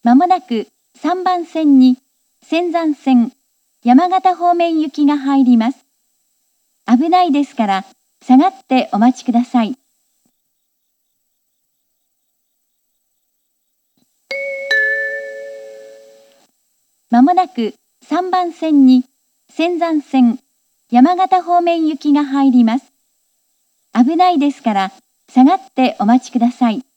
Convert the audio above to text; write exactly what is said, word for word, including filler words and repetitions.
まもなくさんばん線に仙山線山形方面行きが入ります。危ないですから下がってお待ちください。まもなくさんばん線に仙山線山形方面行きが入ります。危ないですから下がってお待ちください。